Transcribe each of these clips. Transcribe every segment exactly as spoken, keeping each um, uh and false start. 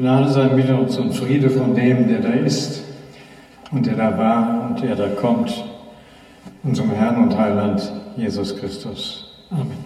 Gnade sei mit uns und Friede von dem, der da ist und der da war und der da kommt, unserem Herrn und Heiland Jesus Christus. Amen.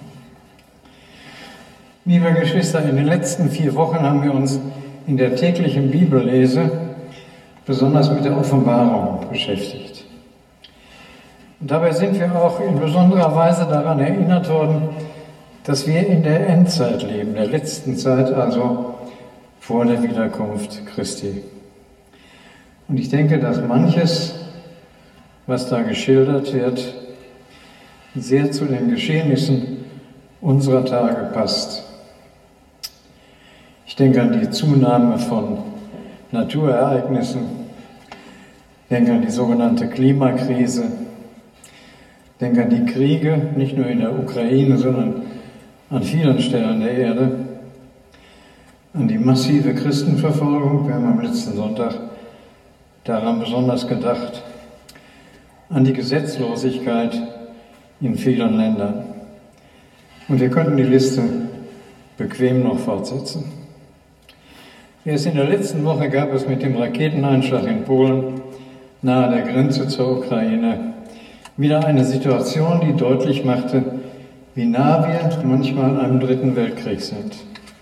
Liebe Geschwister, in den letzten vier Wochen haben wir uns in der täglichen Bibellese besonders mit der Offenbarung beschäftigt. Und dabei sind wir auch in besonderer Weise daran erinnert worden, dass wir in der Endzeit leben, der letzten Zeit, also vor der Wiederkunft Christi. Und ich denke, dass manches, was da geschildert wird, sehr zu den Geschehnissen unserer Tage passt. Ich denke an die Zunahme von Naturereignissen, ich denke an die sogenannte Klimakrise, ich denke an die Kriege, nicht nur in der Ukraine, sondern an vielen Stellen der Erde, an die massive Christenverfolgung, wir haben am letzten Sonntag daran besonders gedacht, an die Gesetzlosigkeit in vielen Ländern. Und wir könnten die Liste bequem noch fortsetzen. Erst in der letzten Woche gab es mit dem Raketeneinschlag in Polen nahe der Grenze zur Ukraine wieder eine Situation, die deutlich machte, wie nah wir manchmal einem dritten Weltkrieg sind.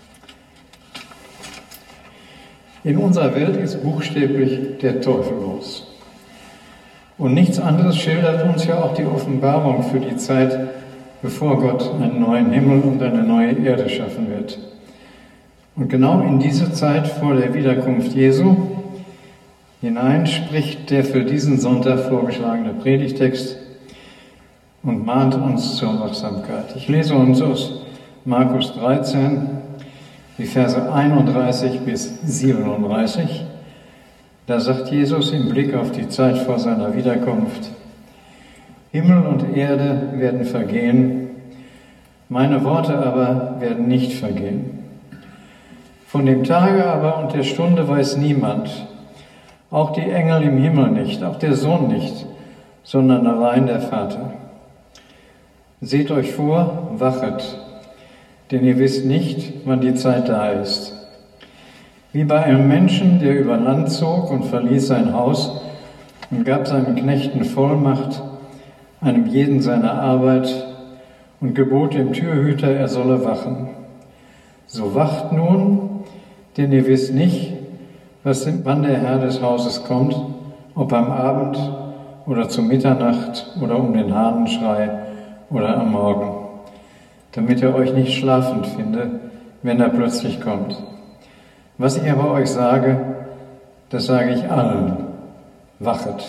In unserer Welt ist buchstäblich der Teufel los. Und nichts anderes schildert uns ja auch die Offenbarung für die Zeit, bevor Gott einen neuen Himmel und eine neue Erde schaffen wird. Und genau in diese Zeit vor der Wiederkunft Jesu hinein spricht der für diesen Sonntag vorgeschlagene Predigtext und mahnt uns zur Wachsamkeit. Ich lese uns aus Markus dreizehn, die Verse einunddreißig bis siebenunddreißig. Da sagt Jesus im Blick auf die Zeit vor seiner Wiederkunft: Himmel und Erde werden vergehen, meine Worte aber werden nicht vergehen. Von dem Tage aber und der Stunde weiß niemand, auch die Engel im Himmel nicht, auch der Sohn nicht, sondern allein der Vater. Seht euch vor, wachet, denn ihr wisst nicht, wann die Zeit da ist. Wie bei einem Menschen, der über Land zog und verließ sein Haus und gab seinen Knechten Vollmacht, einem jeden seine Arbeit, und gebot dem Türhüter, er solle wachen. So wacht nun, denn ihr wisst nicht, was, wann der Herr des Hauses kommt, ob am Abend oder zu Mitternacht oder um den Hahnenschrei oder am Morgen, damit er euch nicht schlafend finde, wenn er plötzlich kommt. Was ich aber euch sage, das sage ich allen: Wachet.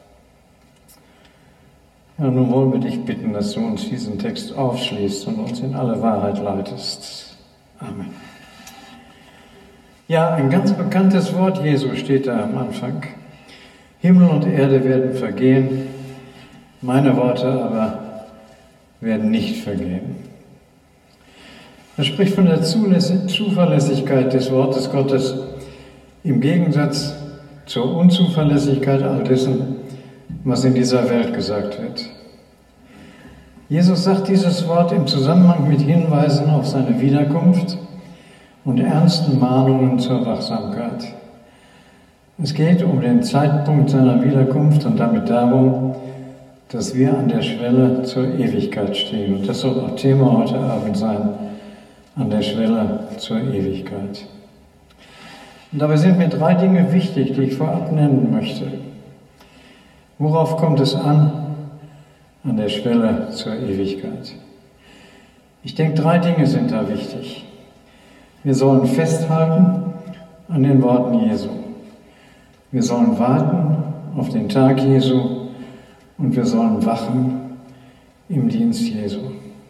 Ja, nun wollen wir dich bitten, dass du uns diesen Text aufschließt und uns in alle Wahrheit leitest. Amen. Ja, ein ganz bekanntes Wort Jesu steht da am Anfang. Himmel und Erde werden vergehen, meine Worte aber werden nicht vergehen. Er spricht von der Zuverlässigkeit des Wortes Gottes im Gegensatz zur Unzuverlässigkeit all dessen, was in dieser Welt gesagt wird. Jesus sagt dieses Wort im Zusammenhang mit Hinweisen auf seine Wiederkunft und ernsten Mahnungen zur Wachsamkeit. Es geht um den Zeitpunkt seiner Wiederkunft und damit darum, dass wir an der Schwelle zur Ewigkeit stehen. Und das soll auch Thema heute Abend sein: an der Schwelle zur Ewigkeit. Und dabei sind mir drei Dinge wichtig, die ich vorab nennen möchte. Worauf kommt es an? An der Schwelle zur Ewigkeit. Ich denke, drei Dinge sind da wichtig. Wir sollen festhalten an den Worten Jesu. Wir sollen warten auf den Tag Jesu und wir sollen wachen im Dienst Jesu.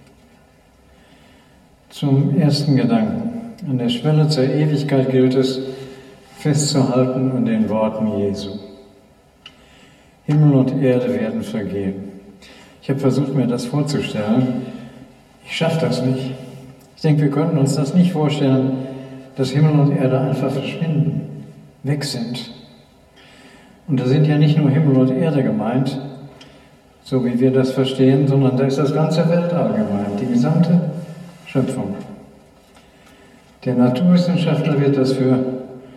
Zum ersten Gedanken. An der Schwelle zur Ewigkeit gilt es, festzuhalten an den Worten Jesu. Himmel und Erde werden vergehen. Ich habe versucht, mir das vorzustellen. Ich schaffe das nicht. Ich denke, wir könnten uns das nicht vorstellen, dass Himmel und Erde einfach verschwinden, weg sind. Und da sind ja nicht nur Himmel und Erde gemeint, so wie wir das verstehen, sondern da ist das ganze Weltall gemeint, die gesamte Schöpfung. Der Naturwissenschaftler wird das für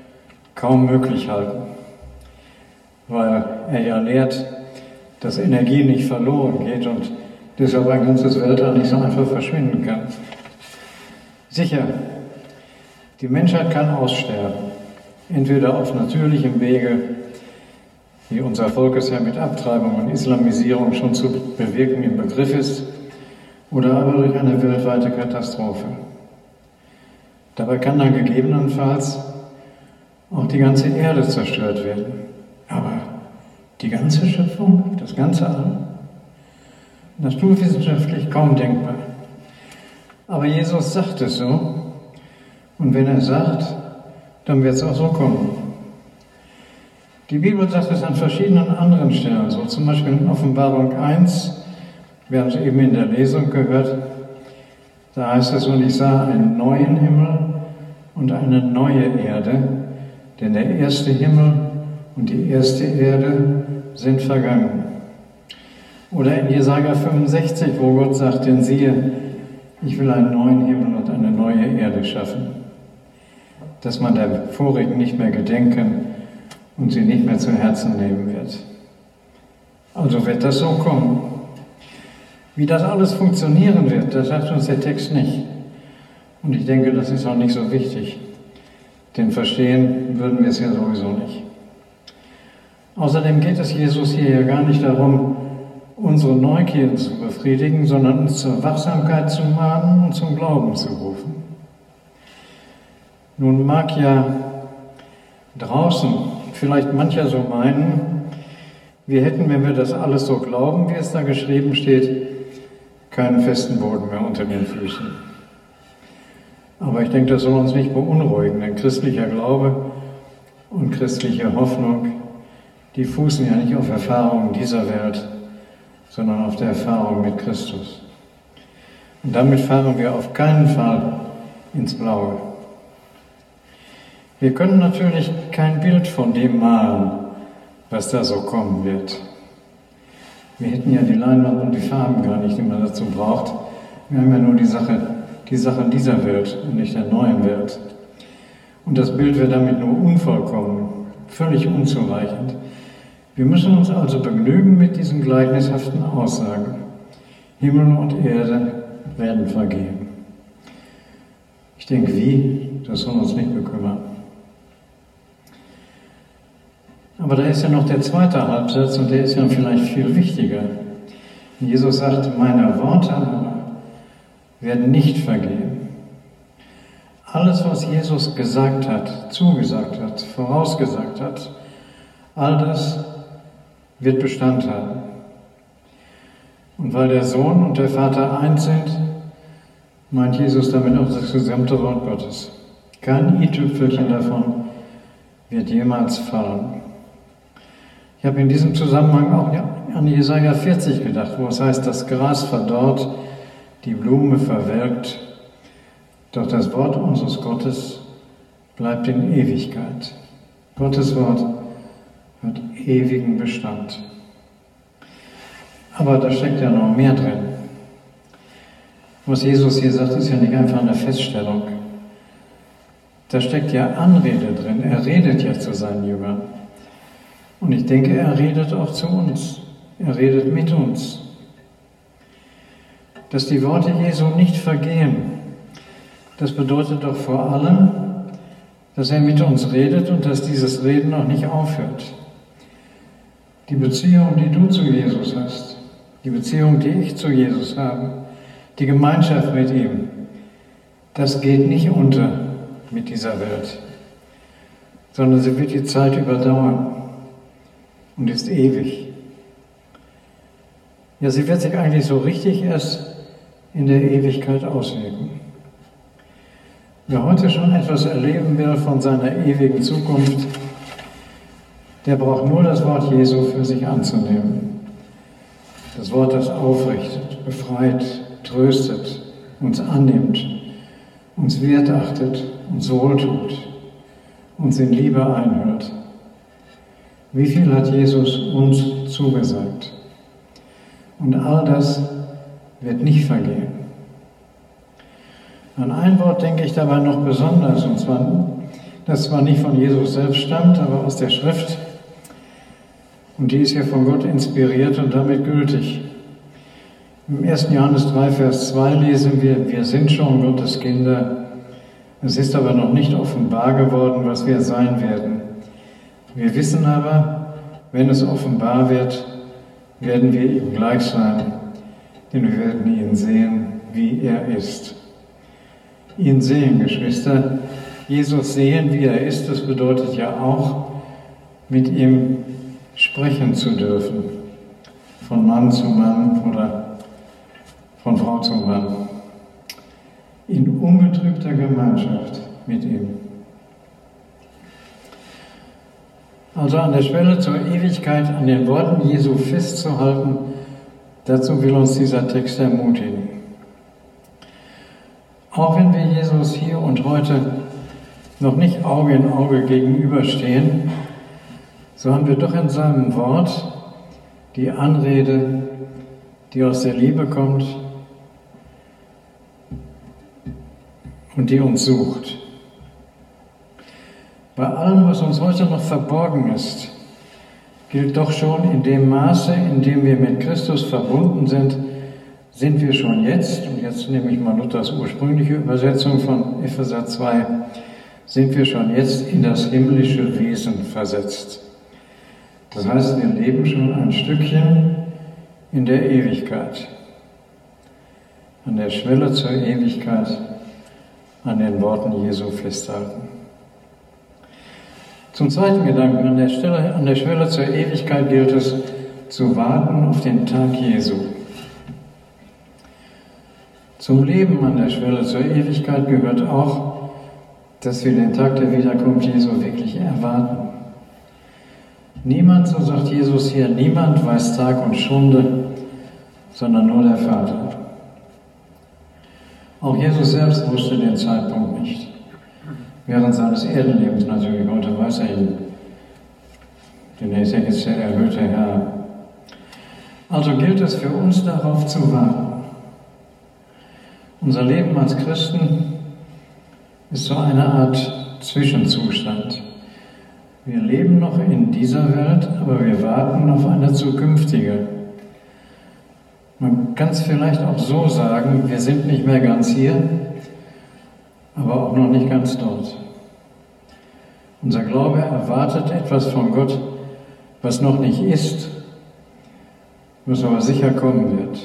kaum möglich halten, weil er ja lehrt, dass Energie nicht verloren geht und deshalb ein ganzes Weltall nicht so einfach verschwinden kann. Sicher, die Menschheit kann aussterben, entweder auf natürlichem Wege, wie unser Volk es ja mit Abtreibung und Islamisierung schon zu bewirken im Begriff ist, oder aber durch eine weltweite Katastrophe. Dabei kann dann gegebenenfalls auch die ganze Erde zerstört werden. Aber die ganze Schöpfung, das ganze All, naturwissenschaftlich kaum denkbar. Aber Jesus sagt es so, und wenn er sagt, dann wird es auch so kommen. Die Bibel sagt es an verschiedenen anderen Stellen, so zum Beispiel in Offenbarung eins, wir haben es eben in der Lesung gehört, da heißt es, und ich sah einen neuen Himmel und eine neue Erde, denn der erste Himmel und die erste Erde sind vergangen. Oder in Jesaja fünfundsechzig, wo Gott sagt, denn siehe, ich will einen neuen Himmel und eine neue Erde schaffen, dass man der vorigen nicht mehr gedenken und sie nicht mehr zu Herzen nehmen wird. Also wird das so kommen. Wie das alles funktionieren wird, das sagt uns der Text nicht. Und ich denke, das ist auch nicht so wichtig, denn verstehen würden wir es ja sowieso nicht. Außerdem geht es Jesus hier ja gar nicht darum, unsere Neugier zu befriedigen, sondern uns zur Wachsamkeit zu mahnen und zum Glauben zu rufen. Nun mag ja draußen vielleicht mancher so meinen, wir hätten, wenn wir das alles so glauben, wie es da geschrieben steht, keinen festen Boden mehr unter den Füßen. Aber ich denke, das soll uns nicht beunruhigen, denn christlicher Glaube und christliche Hoffnung, die fußen ja nicht auf Erfahrungen dieser Welt, sondern auf der Erfahrung mit Christus. Und damit fahren wir auf keinen Fall ins Blaue. Wir können natürlich kein Bild von dem malen, was da so kommen wird. Wir hätten ja die Leinwand und die Farben gar nicht, die man dazu braucht. Wir haben ja nur die Sache, die Sachen dieser Welt und nicht der neuen Welt. Und das Bild wäre damit nur unvollkommen, völlig unzureichend. Wir müssen uns also begnügen mit diesen gleichnishaften Aussagen. Himmel und Erde werden vergehen. Ich denke, wie? Das soll uns nicht bekümmern. Aber da ist ja noch der zweite Halbsatz und der ist ja vielleicht viel wichtiger. Jesus sagt, meine Worte aber werden nicht vergehen. Alles, was Jesus gesagt hat, zugesagt hat, vorausgesagt hat, all das wird Bestand haben. Und weil der Sohn und der Vater eins sind, meint Jesus damit auch das gesamte Wort Gottes. Kein i-Tüpfelchen davon wird jemals fallen. Ich habe in diesem Zusammenhang auch an Jesaja vierzig gedacht, wo es heißt, das Gras verdorrt, die Blume verwelkt, doch das Wort unseres Gottes bleibt in Ewigkeit. Gottes Wort hat ewigen Bestand. Aber da steckt ja noch mehr drin. Was Jesus hier sagt, ist ja nicht einfach eine Feststellung. Da steckt ja Anrede drin. Er redet ja zu seinen Jüngern. Und ich denke, er redet auch zu uns. Er redet mit uns. Dass die Worte Jesu nicht vergehen, das bedeutet doch vor allem, dass er mit uns redet und dass dieses Reden noch nicht aufhört. Die Beziehung, die du zu Jesus hast, die Beziehung, die ich zu Jesus habe, die Gemeinschaft mit ihm, das geht nicht unter mit dieser Welt, sondern sie wird die Zeit überdauern und ist ewig. Ja, sie wird sich eigentlich so richtig erst in der Ewigkeit auswirken. Wer heute schon etwas erleben will von seiner ewigen Zukunft, der braucht nur das Wort Jesu für sich anzunehmen. Das Wort, das aufrichtet, befreit, tröstet, uns annimmt, uns wertachtet, uns wohltut, uns in Liebe einhüllt. Wie viel hat Jesus uns zugesagt? Und all das wird nicht vergehen. An ein Wort denke ich dabei noch besonders, und zwar das zwar nicht von Jesus selbst stammt, aber aus der Schrift. Und die ist ja von Gott inspiriert und damit gültig. Im ersten Johannes drei, Vers zwei lesen wir, wir sind schon Gottes Kinder. Es ist aber noch nicht offenbar geworden, was wir sein werden. Wir wissen aber, wenn es offenbar wird, werden wir ihm gleich sein, denn wir werden ihn sehen, wie er ist. Ihn sehen, Geschwister, Jesus sehen, wie er ist, das bedeutet ja auch, mit ihm sprechen zu dürfen, von Mann zu Mann oder von Frau zu Mann, in ungetrübter Gemeinschaft mit ihm. Also an der Schwelle zur Ewigkeit an den Worten Jesu festzuhalten, dazu will uns dieser Text ermutigen. Auch wenn wir Jesus hier und heute noch nicht Auge in Auge gegenüberstehen, so haben wir doch in seinem Wort die Anrede, die aus der Liebe kommt und die uns sucht. Bei allem, was uns heute noch verborgen ist, gilt doch schon, in dem Maße, in dem wir mit Christus verbunden sind, sind wir schon jetzt, und jetzt nehme ich mal Luthers ursprüngliche Übersetzung von Epheser zwei, sind wir schon jetzt in das himmlische Wesen versetzt. Das heißt, wir leben schon ein Stückchen in der Ewigkeit, an der Schwelle zur Ewigkeit, an den Worten Jesu festhalten. Zum zweiten Gedanken, an der, Stelle, an der Schwelle zur Ewigkeit gilt es, zu warten auf den Tag Jesu. Zum Leben an der Schwelle zur Ewigkeit gehört auch, dass wir den Tag der Wiederkunft Jesu wirklich erwarten. Niemand, so sagt Jesus hier, niemand weiß Tag und Stunde, sondern nur der Vater. Auch Jesus selbst wusste den Zeitpunkt nicht. Während seines Erdenlebens natürlich, heute weiß er ihn, denn er ist ja jetzt der erhöhte Herr. Also gilt es für uns darauf zu warten. Unser Leben als Christen ist so eine Art Zwischenzustand. Wir leben noch in dieser Welt, aber wir warten auf eine zukünftige. Man kann es vielleicht auch so sagen, wir sind nicht mehr ganz hier, aber auch noch nicht ganz dort. Unser Glaube erwartet etwas von Gott, was noch nicht ist, was aber sicher kommen wird.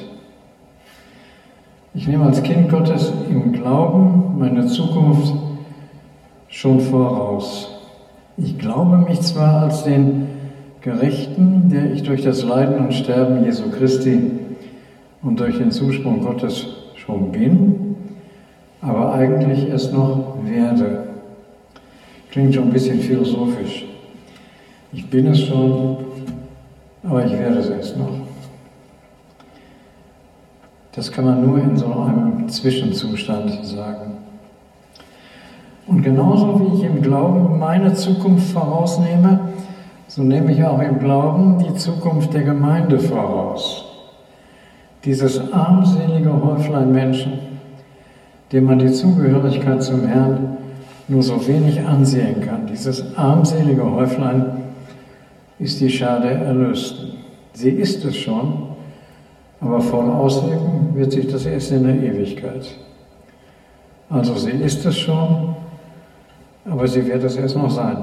Ich nehme als Kind Gottes im Glauben meine Zukunft schon voraus. Ich glaube mich zwar als den Gerechten, der ich durch das Leiden und Sterben Jesu Christi und durch den Zusprung Gottes schon bin, aber eigentlich erst noch werde. Klingt schon ein bisschen philosophisch. Ich bin es schon, aber ich werde es erst noch. Das kann man nur in so einem Zwischenzustand sagen. Und genauso wie ich im Glauben meine Zukunft vorausnehme, so nehme ich auch im Glauben die Zukunft der Gemeinde voraus. Dieses armselige Häuflein Menschen, dem man die Zugehörigkeit zum Herrn nur so wenig ansehen kann. Dieses armselige Häuflein ist die Schar der Erlösten. Sie ist es schon, aber voll auswirken wird sich das erst in der Ewigkeit. Also sie ist es schon, aber sie wird es erst noch sein.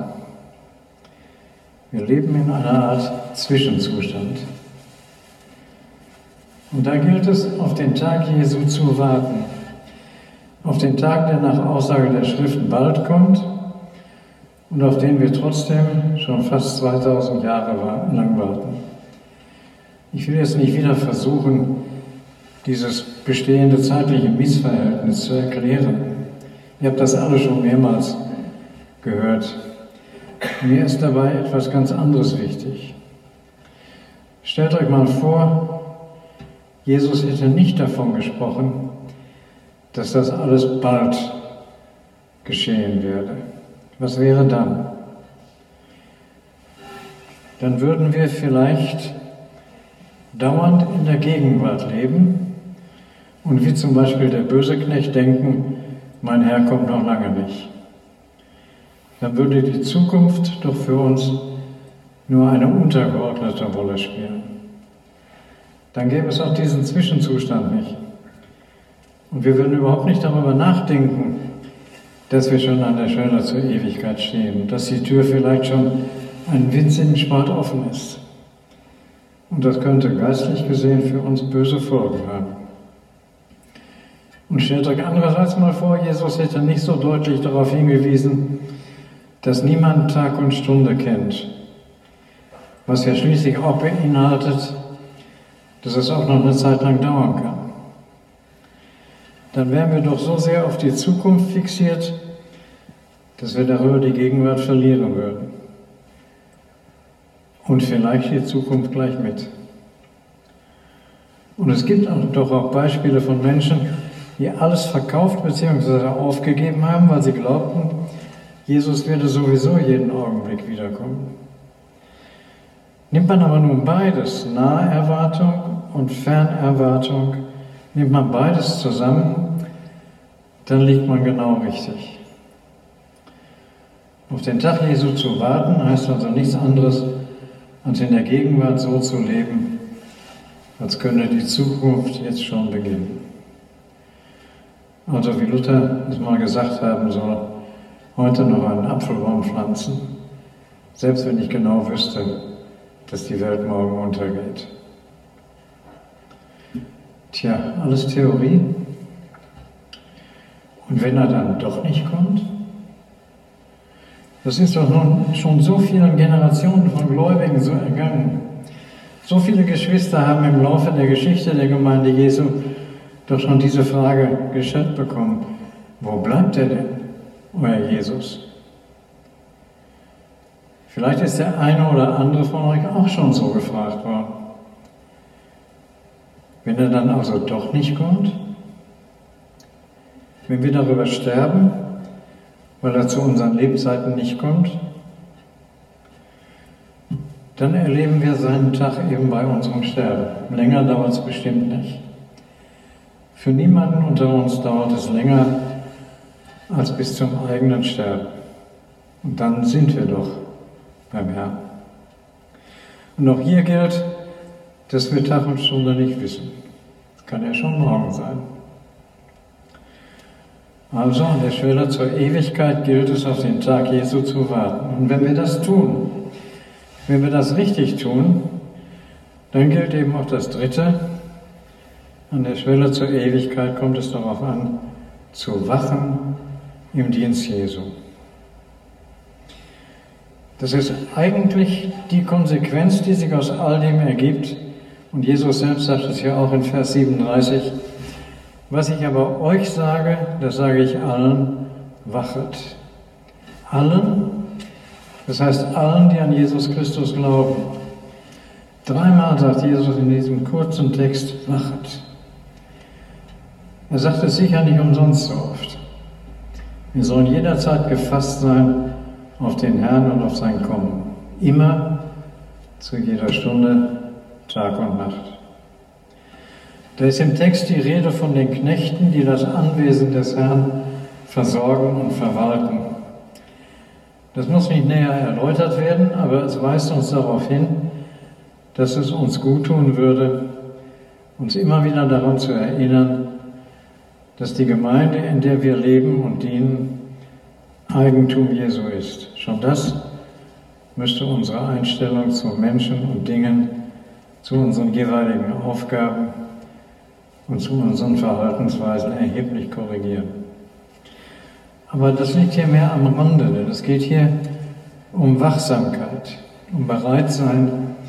Wir leben in einer Art Zwischenzustand. Und da gilt es, auf den Tag Jesu zu warten. Auf den Tag, der nach Aussage der Schriften bald kommt und auf den wir trotzdem schon fast zweitausend Jahre lang warten. Ich will jetzt nicht wieder versuchen, dieses bestehende zeitliche Missverhältnis zu erklären. Ihr habt das alle schon mehrmals gehört. Mir ist dabei etwas ganz anderes wichtig. Stellt euch mal vor, Jesus hätte nicht davon gesprochen, dass das alles bald geschehen werde. Was wäre dann? Dann würden wir vielleicht dauernd in der Gegenwart leben und wie zum Beispiel der Böseknecht denken, mein Herr kommt noch lange nicht. dann würde die Zukunft doch für uns nur eine untergeordnete Rolle spielen. Dann gäbe es auch diesen Zwischenzustand nicht. Und wir würden überhaupt nicht darüber nachdenken, dass wir schon an der Schwelle zur Ewigkeit stehen, dass die Tür vielleicht schon einen winzigen Spalt offen ist. Und das könnte geistlich gesehen für uns böse Folgen haben. Und stellt euch andererseits mal vor, Jesus hätte nicht so deutlich darauf hingewiesen, dass niemand Tag und Stunde kennt, was ja schließlich auch beinhaltet, dass es auch noch eine Zeit lang dauern kann. Dann wären wir doch so sehr auf die Zukunft fixiert, dass wir darüber die Gegenwart verlieren würden. Und vielleicht die Zukunft gleich mit. Und es gibt auch, doch auch Beispiele von Menschen, die alles verkauft bzw. aufgegeben haben, weil sie glaubten, Jesus werde sowieso jeden Augenblick wiederkommen. Nimmt man aber nun beides, Naherwartung und Fernerwartung, nimmt man beides zusammen, dann liegt man genau richtig. Auf den Tag Jesu zu warten, heißt also nichts anderes, als in der Gegenwart so zu leben, als könne die Zukunft jetzt schon beginnen. Also wie Luther es mal gesagt haben soll, heute noch einen Apfelbaum pflanzen, selbst wenn ich genau wüsste, dass die Welt morgen untergeht. Tja, alles Theorie. Und wenn er dann doch nicht kommt? Das ist doch nun schon so vielen Generationen von Gläubigen so ergangen. So viele Geschwister haben im Laufe der Geschichte der Gemeinde Jesu doch schon diese Frage gestellt bekommen: Wo bleibt er denn, euer Jesus? Vielleicht ist der eine oder andere von euch auch schon so gefragt worden. Wenn er dann also doch nicht kommt, wenn wir darüber sterben, weil er zu unseren Lebzeiten nicht kommt, dann erleben wir seinen Tag eben bei unserem Sterben. Länger dauert es bestimmt nicht. Für niemanden unter uns dauert es länger als bis zum eigenen Sterben. Und dann sind wir doch beim Herrn. Und auch hier gilt, dass wir Tag und Stunde nicht wissen. Das kann ja schon morgen sein. Also an der Schwelle zur Ewigkeit gilt es, auf den Tag Jesu zu warten. Und wenn wir das tun, wenn wir das richtig tun, dann gilt eben auch das Dritte. An der Schwelle zur Ewigkeit kommt es darauf an, zu wachen im Dienst Jesu. Das ist eigentlich die Konsequenz, die sich aus all dem ergibt. Und Jesus selbst sagt es ja auch in Vers siebenunddreißig. Was ich aber euch sage, das sage ich allen, wachet. Allen, das heißt allen, die an Jesus Christus glauben. Dreimal sagt Jesus in diesem kurzen Text, wachet. Er sagt es sicher nicht umsonst so oft. Wir sollen jederzeit gefasst sein auf den Herrn und auf sein Kommen. Immer, zu jeder Stunde, Tag und Nacht. Da ist im Text die Rede von den Knechten, die das Anwesen des Herrn versorgen und verwalten. Das muss nicht näher erläutert werden, aber es weist uns darauf hin, dass es uns gut tun würde, uns immer wieder daran zu erinnern, dass die Gemeinde, in der wir leben und dienen, Eigentum Jesu ist. Schon das müsste unsere Einstellung zu Menschen und Dingen, zu unseren jeweiligen Aufgaben und zu unseren Verhaltensweisen erheblich korrigieren. Aber das liegt hier mehr am Rande, denn es geht hier um Wachsamkeit, um bereit sein,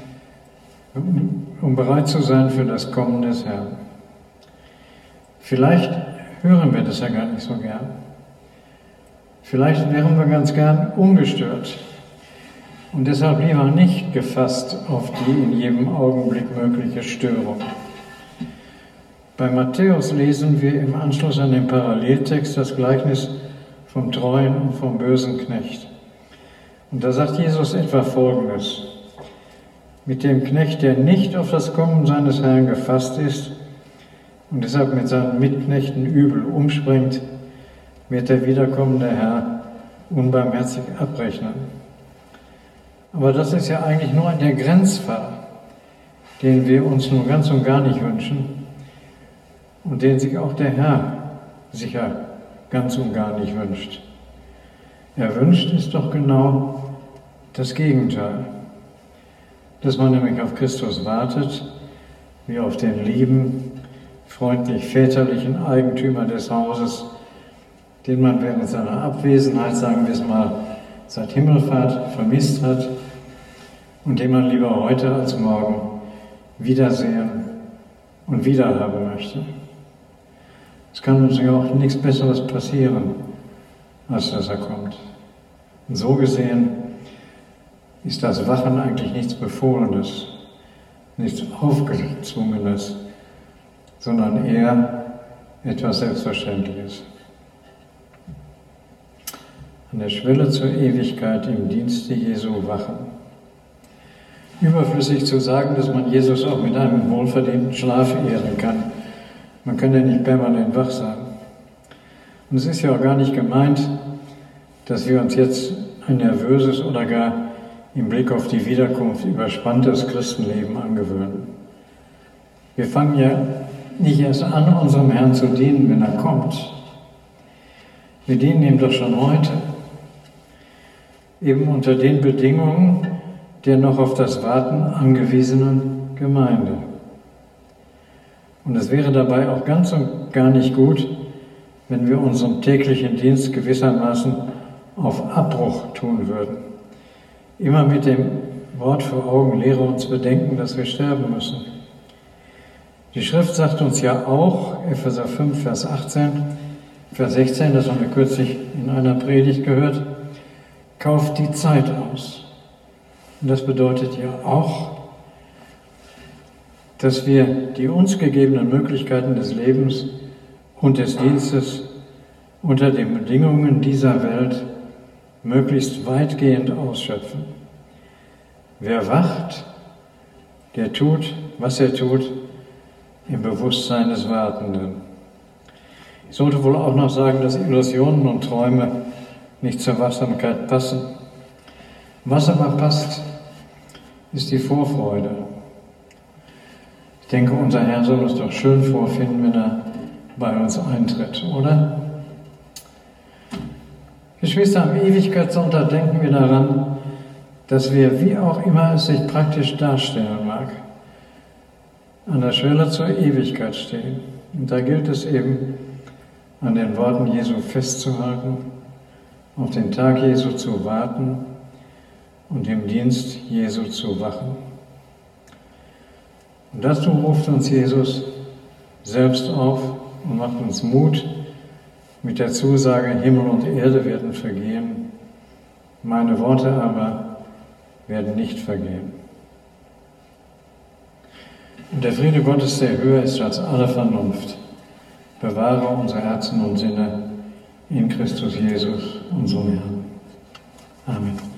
um bereit zu sein für das Kommen des Herrn. Vielleicht hören wir das ja gar nicht so gern. Vielleicht wären wir ganz gern ungestört und deshalb lieber nicht gefasst auf die in jedem Augenblick mögliche Störung. Bei Matthäus lesen wir im Anschluss an den Paralleltext das Gleichnis vom treuen und vom bösen Knecht. Und da sagt Jesus etwa Folgendes: Mit dem Knecht, der nicht auf das Kommen seines Herrn gefasst ist und deshalb mit seinen Mitknechten übel umspringt, wird der wiederkommende Herr unbarmherzig abrechnen. Aber das ist ja eigentlich nur der Grenzfall, den wir uns nun ganz und gar nicht wünschen und den sich auch der Herr sicher ganz und gar nicht wünscht. Er wünscht es doch genau das Gegenteil, dass man nämlich auf Christus wartet, wie auf den lieben, freundlich väterlichen Eigentümer des Hauses, den man während seiner Abwesenheit, sagen wir es mal, seit Himmelfahrt vermisst hat und den man lieber heute als morgen wiedersehen und wiederhaben möchte. Es kann uns ja auch nichts Besseres passieren, als dass er kommt. Und so gesehen ist das Wachen eigentlich nichts Befohlenes, nichts Aufgezwungenes, sondern eher etwas Selbstverständliches. An der Schwelle zur Ewigkeit im Dienste Jesu wachen. Überflüssig zu sagen, dass man Jesus auch mit einem wohlverdienten Schlaf ehren kann. Man kann ja nicht permanent wach sein. Und es ist ja auch gar nicht gemeint, dass wir uns jetzt ein nervöses oder gar im Blick auf die Wiederkunft überspanntes Christenleben angewöhnen. Wir fangen ja nicht erst an, unserem Herrn zu dienen, wenn er kommt. Wir dienen ihm doch schon heute. Eben unter den Bedingungen der noch auf das Warten angewiesenen Gemeinde. Und es wäre dabei auch ganz und gar nicht gut, wenn wir unseren täglichen Dienst gewissermaßen auf Abbruch tun würden. Immer mit dem Wort vor Augen, lehre uns bedenken, dass wir sterben müssen. Die Schrift sagt uns ja auch, Epheser fünf, Vers achtzehn, Vers sechzehn, das haben wir kürzlich in einer Predigt gehört, kauft die Zeit aus. Und das bedeutet ja auch, dass wir die uns gegebenen Möglichkeiten des Lebens und des Dienstes unter den Bedingungen dieser Welt möglichst weitgehend ausschöpfen. Wer wacht, der tut, was er tut, im Bewusstsein des Wartenden. Ich sollte wohl auch noch sagen, dass Illusionen und Träume nicht zur Wachsamkeit passen. Was aber passt, ist die Vorfreude. Ich denke, unser Herr soll es doch schön vorfinden, wenn er bei uns eintritt, oder? Geschwister, am Ewigkeitssonntag denken wir daran, dass wir, wie auch immer es sich praktisch darstellen mag, an der Schwelle zur Ewigkeit stehen. Und da gilt es eben, an den Worten Jesu festzuhalten, auf den Tag Jesu zu warten und im Dienst Jesu zu wachen. Und dazu ruft uns Jesus selbst auf und macht uns Mut mit der Zusage, Himmel und Erde werden vergehen, meine Worte aber werden nicht vergehen. Und der Friede Gottes, der höher ist als alle Vernunft, bewahre unsere Herzen und Sinne in Christus Jesus, unserem Herrn. Amen.